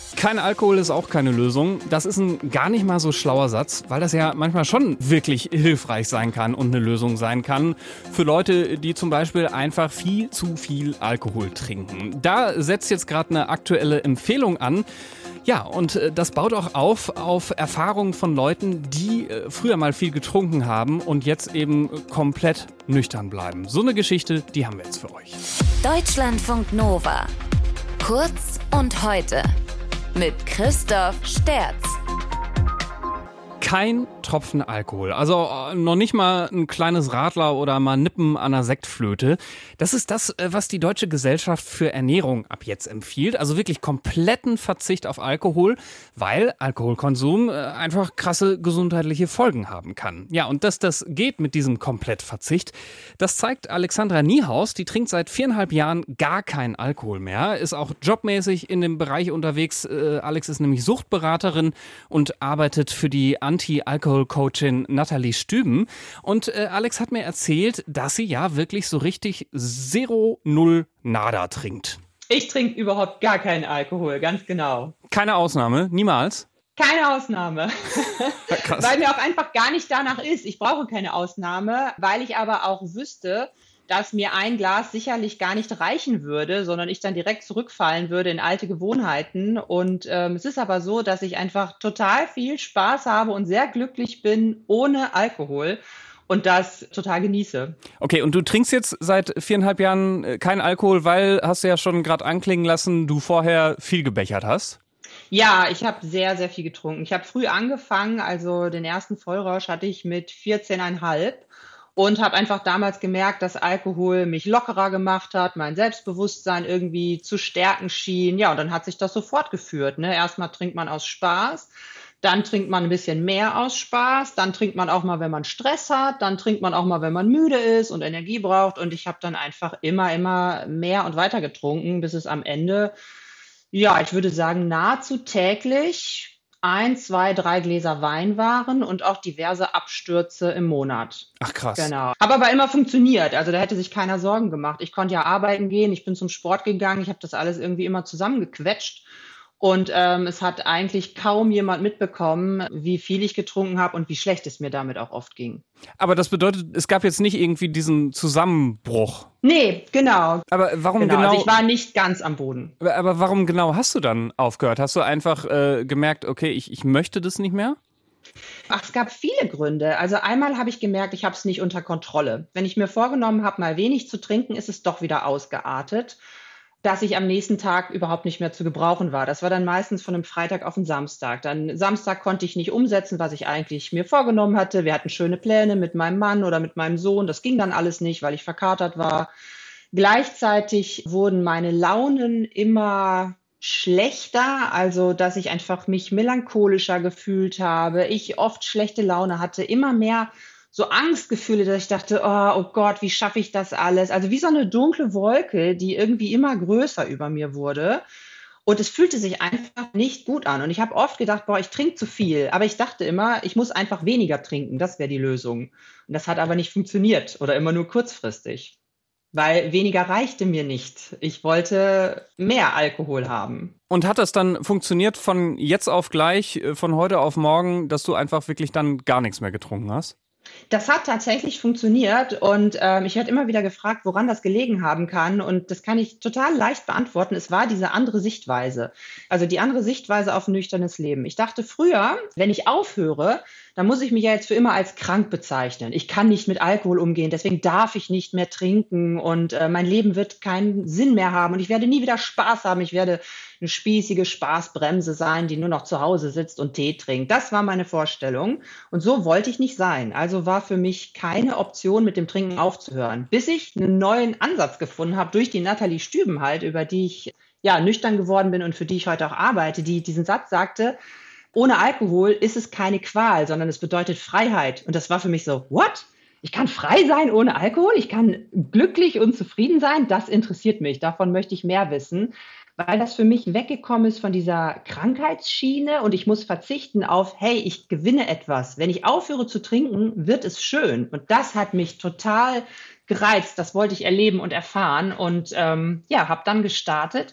Kein Alkohol ist auch keine Lösung. Das ist ein gar nicht mal so schlauer Satz, weil das ja manchmal schon wirklich hilfreich sein kann und eine Lösung sein kann für Leute, die zum Beispiel einfach viel zu viel Alkohol trinken. Da setzt jetzt gerade eine aktuelle Empfehlung an. Ja, und das baut auch auf Erfahrungen von Leuten, die früher mal viel getrunken haben und jetzt eben komplett nüchtern bleiben. So eine Geschichte, die haben wir jetzt für euch. Deutschlandfunk Nova. Kurz und heute. Mit Christoph Sterz. Kein Tropfen Alkohol, also noch nicht mal ein kleines Radler oder mal Nippen an einer Sektflöte. Das ist das, was die Deutsche Gesellschaft für Ernährung ab jetzt empfiehlt. Also wirklich kompletten Verzicht auf Alkohol, weil Alkoholkonsum einfach krasse gesundheitliche Folgen haben kann. Ja, und dass das geht mit diesem Komplettverzicht, das zeigt Alexandra Niehaus. Die trinkt seit 4,5 Jahren gar keinen Alkohol mehr, ist auch jobmäßig in dem Bereich unterwegs. Alex ist nämlich Suchtberaterin und arbeitet für die Anti-Alkohol-Coachin Nathalie Stüben. Und Alex hat mir erzählt, dass sie ja wirklich so richtig Zero, Null, Nada trinkt. Ich trinke überhaupt gar keinen Alkohol, ganz genau. Keine Ausnahme, niemals? Keine Ausnahme, weil mir auch einfach gar nicht danach ist. Ich brauche keine Ausnahme, weil ich aber auch wüsste, dass mir ein Glas sicherlich gar nicht reichen würde, sondern ich dann direkt zurückfallen würde in alte Gewohnheiten. Und es ist aber so, dass ich einfach total viel Spaß habe und sehr glücklich bin ohne Alkohol und das total genieße. Okay, und du trinkst jetzt seit 4,5 Jahren keinen Alkohol, weil, hast du ja schon gerade anklingen lassen, du vorher viel gebechert hast? Ja, ich habe sehr, sehr viel getrunken. Ich habe früh angefangen, also den ersten Vollrausch hatte ich mit 14,5. Und habe einfach damals gemerkt, dass Alkohol mich lockerer gemacht hat, mein Selbstbewusstsein irgendwie zu stärken schien. Ja, und dann hat sich das so fortgeführt. Ne? Erstmal trinkt man aus Spaß, dann trinkt man ein bisschen mehr aus Spaß, dann trinkt man auch mal, wenn man Stress hat, dann trinkt man auch mal, wenn man müde ist und Energie braucht. Und ich habe dann einfach immer mehr und weiter getrunken, bis es am Ende, ja, ich würde sagen, nahezu täglich 1, 2, 3 Gläser Wein waren und auch diverse Abstürze im Monat. Ach krass. Genau. Habe aber immer funktioniert. Also da hätte sich keiner Sorgen gemacht. Ich konnte ja arbeiten gehen, ich bin zum Sport gegangen, ich habe das alles irgendwie immer zusammengequetscht. Und es hat eigentlich kaum jemand mitbekommen, wie viel ich getrunken habe und wie schlecht es mir damit auch oft ging. Aber das bedeutet, es gab jetzt nicht irgendwie diesen Zusammenbruch. Nee, genau. Aber warum genau? Also ich war nicht ganz am Boden. Aber warum genau hast du dann aufgehört? Hast du einfach gemerkt, okay, ich möchte das nicht mehr? Ach, es gab viele Gründe. Also einmal habe ich gemerkt, ich habe es nicht unter Kontrolle. Wenn ich mir vorgenommen habe, mal wenig zu trinken, ist es doch wieder ausgeartet, dass ich am nächsten Tag überhaupt nicht mehr zu gebrauchen war. Das war dann meistens von einem Freitag auf einen Samstag. Dann Samstag konnte ich nicht umsetzen, was ich eigentlich mir vorgenommen hatte. Wir hatten schöne Pläne mit meinem Mann oder mit meinem Sohn. Das ging dann alles nicht, weil ich verkatert war. Gleichzeitig wurden meine Launen immer schlechter, also dass ich einfach mich melancholischer gefühlt habe. Ich oft schlechte Laune hatte, immer mehr so Angstgefühle, dass ich dachte, oh Gott, wie schaffe ich das alles? Also wie so eine dunkle Wolke, die irgendwie immer größer über mir wurde. Und es fühlte sich einfach nicht gut an. Und ich habe oft gedacht, ich trinke zu viel. Aber ich dachte immer, ich muss einfach weniger trinken. Das wäre die Lösung. Und das hat aber nicht funktioniert oder immer nur kurzfristig. Weil weniger reichte mir nicht. Ich wollte mehr Alkohol haben. Und hat das dann funktioniert von jetzt auf gleich, von heute auf morgen, dass du einfach wirklich dann gar nichts mehr getrunken hast? Das hat tatsächlich funktioniert und ich werde immer wieder gefragt, woran das gelegen haben kann, und das kann ich total leicht beantworten. Es war diese andere Sichtweise, also die andere Sichtweise auf ein nüchternes Leben. Ich dachte früher, wenn ich aufhöre, dann muss ich mich ja jetzt für immer als krank bezeichnen. Ich kann nicht mit Alkohol umgehen, deswegen darf ich nicht mehr trinken und mein Leben wird keinen Sinn mehr haben und ich werde nie wieder Spaß haben. Ich werde eine spießige Spaßbremse sein, die nur noch zu Hause sitzt und Tee trinkt. Das war meine Vorstellung und so wollte ich nicht sein. Also war für mich keine Option, mit dem Trinken aufzuhören, bis ich einen neuen Ansatz gefunden habe durch die Nathalie Stüben halt, über die ich ja nüchtern geworden bin und für die ich heute auch arbeite, die diesen Satz sagte: Ohne Alkohol ist es keine Qual, sondern es bedeutet Freiheit. Und das war für mich so, what? Ich kann frei sein ohne Alkohol? Ich kann glücklich und zufrieden sein? Das interessiert mich. Davon möchte ich mehr wissen, weil das für mich weggekommen ist von dieser Krankheitsschiene und ich muss verzichten auf, hey, ich gewinne etwas. Wenn ich aufhöre zu trinken, wird es schön. Und das hat mich total gereizt. Das wollte ich erleben und erfahren und habe dann gestartet.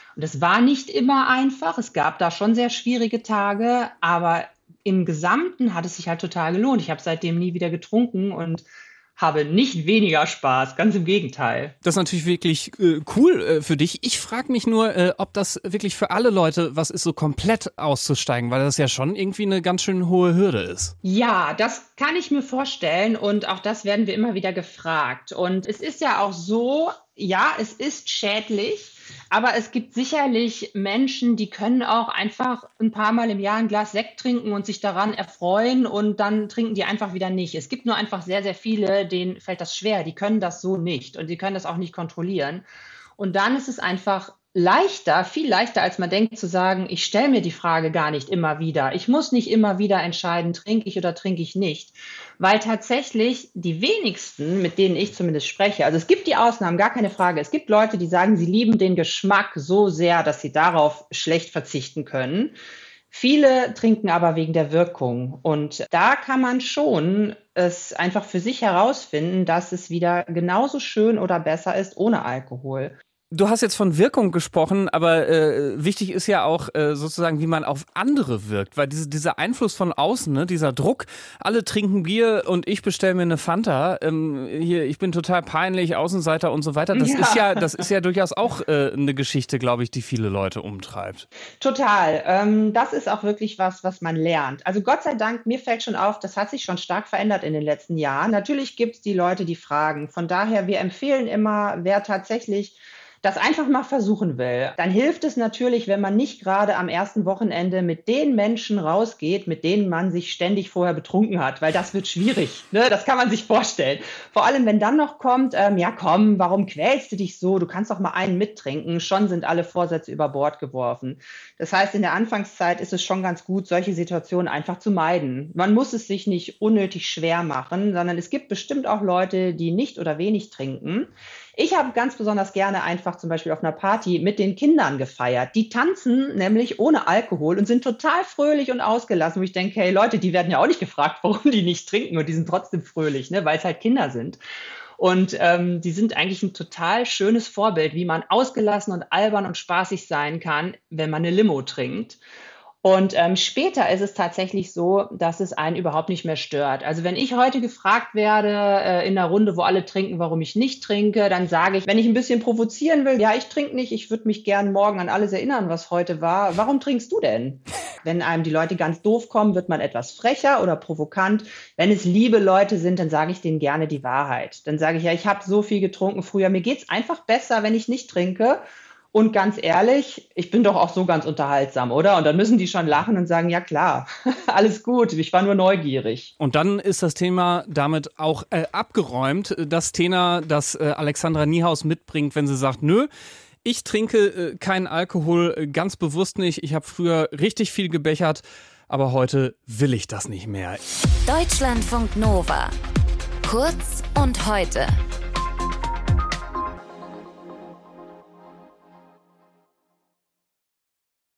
Und es war nicht immer einfach. Es gab da schon sehr schwierige Tage, aber im Gesamten hat es sich halt total gelohnt. Ich habe seitdem nie wieder getrunken und habe nicht weniger Spaß, ganz im Gegenteil. Das ist natürlich wirklich cool für dich. Ich frage mich nur, ob das wirklich für alle Leute was ist, so komplett auszusteigen, weil das ja schon irgendwie eine ganz schön hohe Hürde ist. Ja, das kann ich mir vorstellen und auch das werden wir immer wieder gefragt. Und es ist ja auch so, ja, es ist schädlich, aber es gibt sicherlich Menschen, die können auch einfach ein paar Mal im Jahr ein Glas Sekt trinken und sich daran erfreuen und dann trinken die einfach wieder nicht. Es gibt nur einfach sehr, sehr viele, denen fällt das schwer. Die können das so nicht und die können das auch nicht kontrollieren. Und dann ist es einfach leichter, viel leichter, als man denkt, zu sagen, ich stelle mir die Frage gar nicht immer wieder. Ich muss nicht immer wieder entscheiden, trinke ich oder trinke ich nicht. Weil tatsächlich die wenigsten, mit denen ich zumindest spreche, also es gibt die Ausnahmen, gar keine Frage. Es gibt Leute, die sagen, sie lieben den Geschmack so sehr, dass sie darauf schlecht verzichten können. Viele trinken aber wegen der Wirkung. Und da kann man schon es einfach für sich herausfinden, dass es wieder genauso schön oder besser ist ohne Alkohol. Du hast jetzt von Wirkung gesprochen, aber wichtig ist ja auch sozusagen, wie man auf andere wirkt, weil dieser Einfluss von außen, ne, dieser Druck, alle trinken Bier und ich bestelle mir eine Fanta, hier, ich bin total peinlich, Außenseiter und so weiter, das ist ja durchaus auch eine Geschichte, glaube ich, die viele Leute umtreibt. Total. Das ist auch wirklich was man lernt. Also Gott sei Dank, mir fällt schon auf, das hat sich schon stark verändert in den letzten Jahren. Natürlich gibt es die Leute, die fragen. Von daher, wir empfehlen immer, wer tatsächlich das einfach mal versuchen will, dann hilft es natürlich, wenn man nicht gerade am ersten Wochenende mit den Menschen rausgeht, mit denen man sich ständig vorher betrunken hat, weil das wird schwierig, ne? Das kann man sich vorstellen. Vor allem, wenn dann noch kommt, ja komm, warum quälst du dich so? Du kannst doch mal einen mittrinken. Schon sind alle Vorsätze über Bord geworfen. Das heißt, in der Anfangszeit ist es schon ganz gut, solche Situationen einfach zu meiden. Man muss es sich nicht unnötig schwer machen, sondern es gibt bestimmt auch Leute, die nicht oder wenig trinken. Ich habe ganz besonders gerne einfach zum Beispiel auf einer Party mit den Kindern gefeiert. Die tanzen nämlich ohne Alkohol und sind total fröhlich und ausgelassen, wo ich denke, hey Leute, die werden ja auch nicht gefragt, warum die nicht trinken und die sind trotzdem fröhlich, ne, weil es halt Kinder sind. Und die sind eigentlich ein total schönes Vorbild, wie man ausgelassen und albern und spaßig sein kann, wenn man eine Limo trinkt. Und später ist es tatsächlich so, dass es einen überhaupt nicht mehr stört. Also wenn ich heute gefragt werde in einer Runde, wo alle trinken, warum ich nicht trinke, dann sage ich, wenn ich ein bisschen provozieren will, ja, ich trinke nicht, ich würde mich gern morgen an alles erinnern, was heute war. Warum trinkst du denn? Wenn einem die Leute ganz doof kommen, wird man etwas frecher oder provokant. Wenn es liebe Leute sind, dann sage ich denen gerne die Wahrheit. Dann sage ich, ja, ich habe so viel getrunken früher, mir geht's einfach besser, wenn ich nicht trinke. Und ganz ehrlich, ich bin doch auch so ganz unterhaltsam, oder? Und dann müssen die schon lachen und sagen, ja klar, alles gut, ich war nur neugierig. Und dann ist das Thema damit auch abgeräumt. Das Thema, das Alexandra Niehaus mitbringt, wenn sie sagt, nö, ich trinke keinen Alkohol, ganz bewusst nicht. Ich habe früher richtig viel gebechert, aber heute will ich das nicht mehr. Deutschlandfunk Nova. Kurz und heute.